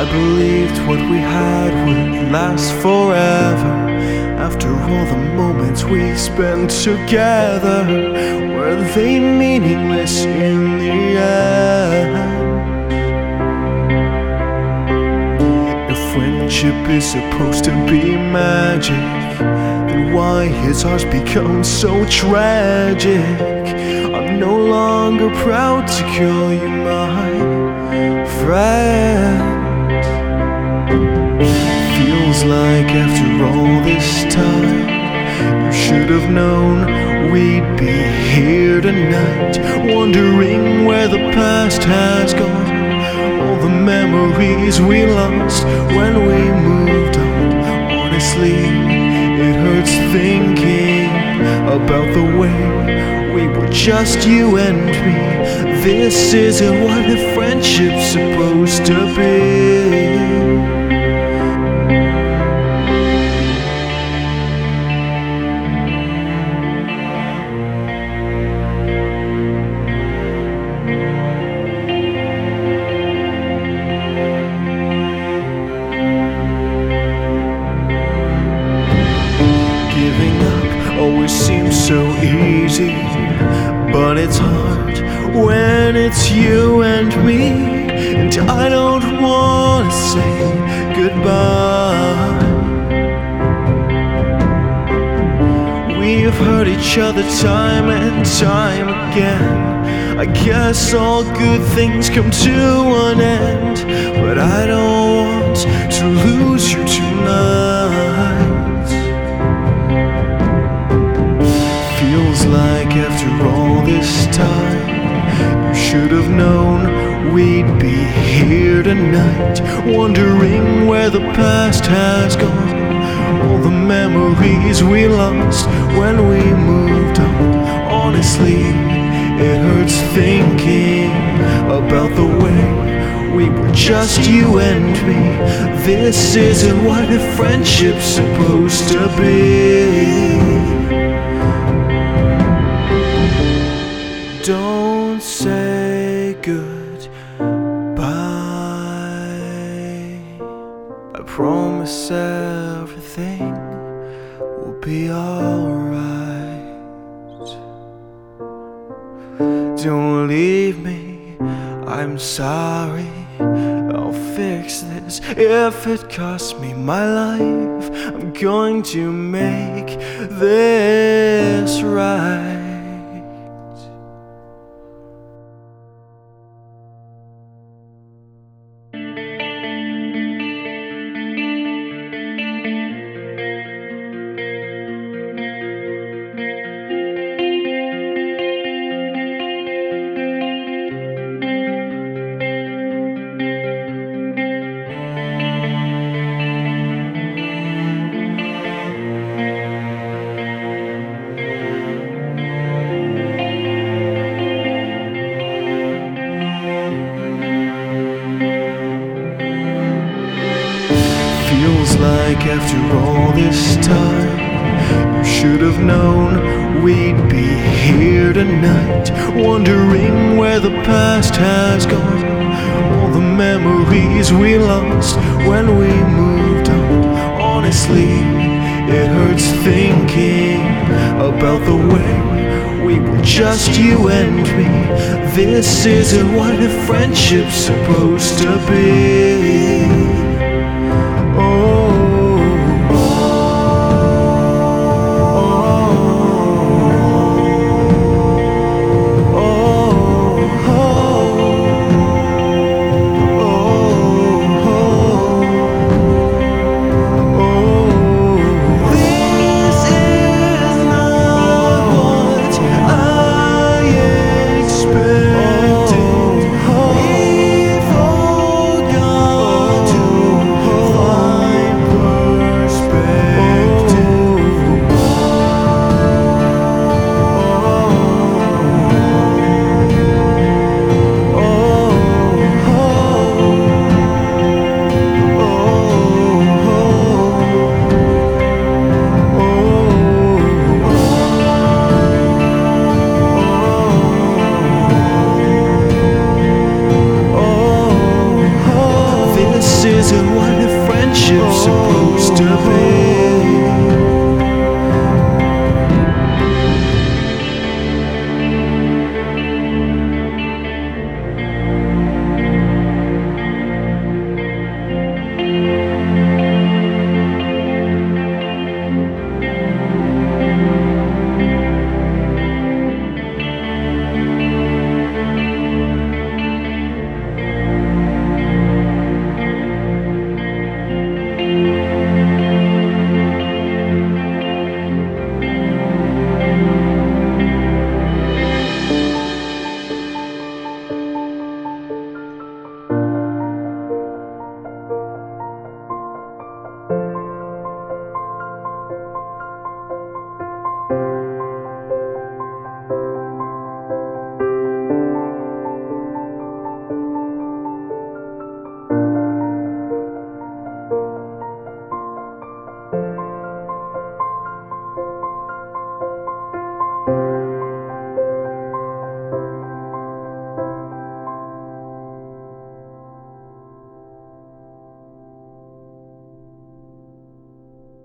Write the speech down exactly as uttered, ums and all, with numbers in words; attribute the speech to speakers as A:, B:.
A: believed what we had would last forever. After all the moments we spent together, were they meaningless in the end? If friendship is supposed to be magic, then why has ours become so tragic? I'm no longer proud to call you my friend. Feels like after all this time, you should have known we'd be here tonight, wondering where the past has gone, all the memories we lost when we moved on. Honestly, it hurts thinking about the way we were just you and me. This isn't what a friendship's supposed to be. Giving up always seems so easy, but it's hard when it's you and me. And I don't want to say goodbye. We've hurt each other time and time again. I guess all good things come to an end, but I don't want to lose you tonight. Feels like after all this time, you should have known we'd be here tonight, wondering where the past has gone, all the memories we lost when we moved on. Honestly, it hurts thinking about the way we were just you and me. This isn't what a friendship's supposed to be. Don't say goodbye. I promise everything will be alright. Don't leave me, I'm sorry. I'll fix this if it costs me my life. I'm going to make this right. Feels like after all this time, you should have known we'd be here tonight, wondering where the past has gone, all the memories we lost when we moved on. Honestly, it hurts thinking about the way we were just you and me. This isn't what a friendship's supposed to be.